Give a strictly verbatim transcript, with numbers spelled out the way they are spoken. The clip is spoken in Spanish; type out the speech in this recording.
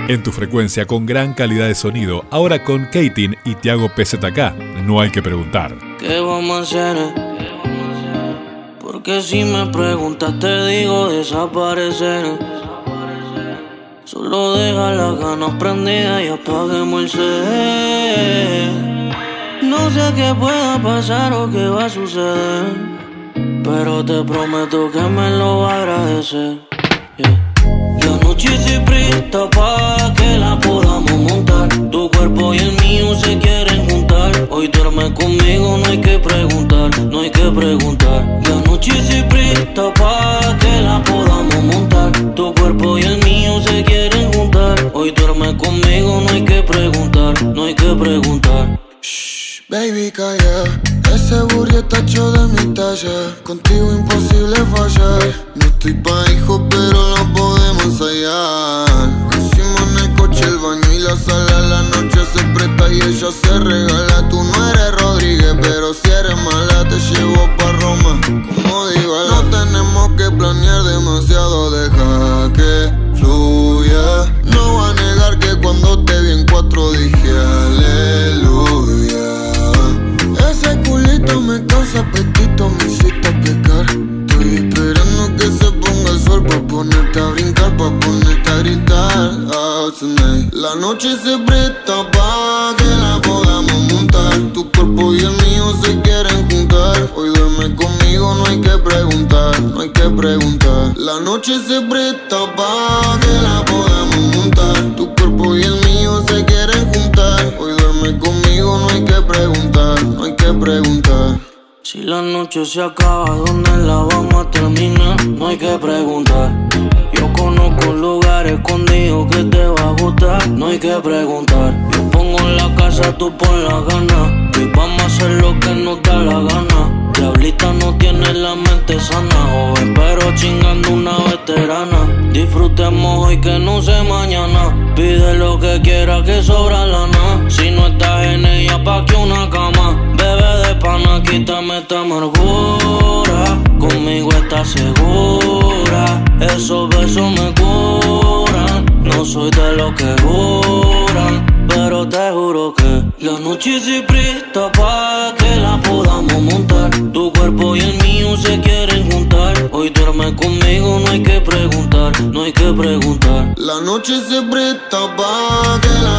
En tu frecuencia con gran calidad de sonido, ahora con Katin y Tiago P Z K, no hay que preguntar. ¿Qué vamos a hacer? Porque si me preguntas te digo desaparecer. Solo deja las ganas prendidas y apaguemos el set. No sé qué pueda pasar o qué va a suceder, pero te prometo que me lo va a agradecer. Yeah. La noche se presta pa' que la podamos montar. Tu cuerpo y el mío se quieren juntar. Hoy duerme conmigo, no hay que preguntar, no hay que preguntar. La noche se presta pa' que la podamos montar. Tu cuerpo y el mío se quieren juntar. Hoy duerme conmigo, no hay que preguntar, no hay que preguntar. Shh, baby, calla. Ese burro está hecho de mi talla. Contigo imposible fallar. No estoy pa' hijos, pero lo podemos ensayar. Hicimos en el coche, el baño y la sala. La noche se presta y ella se regala. Tú no eres Rodríguez, pero si eres mala te llevo pa' Roma. Como digo, no tenemos que planear demasiado. Deja que fluya. No voy a negar que cuando te vi en cuatro dije aleluya. Ese culito me causa apetito, me hiciste pecar. Estoy esperando que se ponga el sol pa' ponerte a brincar, pa' ponerte a gritar. Oh, tonight. La noche se presta pa' que la podamos montar. Tu cuerpo y el mío se quieren juntar. Hoy duerme conmigo, no hay que preguntar, no hay que preguntar. La noche se presta pa' que la podamos montar. Tu cuerpo y el mío se quieren juntar. Hoy duerme conmigo, no hay que preguntar, no hay que preguntar. Si la noche se acaba, ¿dónde la vamos a terminar? No hay que preguntar. Yo conozco un lugar escondido que te va a gustar. No hay que preguntar. Yo pongo en la casa, tú pon la gana. Y vamos a hacer lo que nos da la gana. Diablita no tiene la mente sana, joven pero chingando una veterana. Disfrutemos hoy que no sé mañana. Pide lo que quiera que sobra lana. Si no estás en ella, pa' que una cama. Bebe de pana, quítame esta amargura. Conmigo estás segura. Esos besos me curan. No soy de los que juran, pero te juro que la noche se presta pa' que la podamos montar. Tu cuerpo y el mío se quieren juntar. Hoy duerme conmigo, no hay que preguntar, no hay que preguntar. La noche se presta pa' que la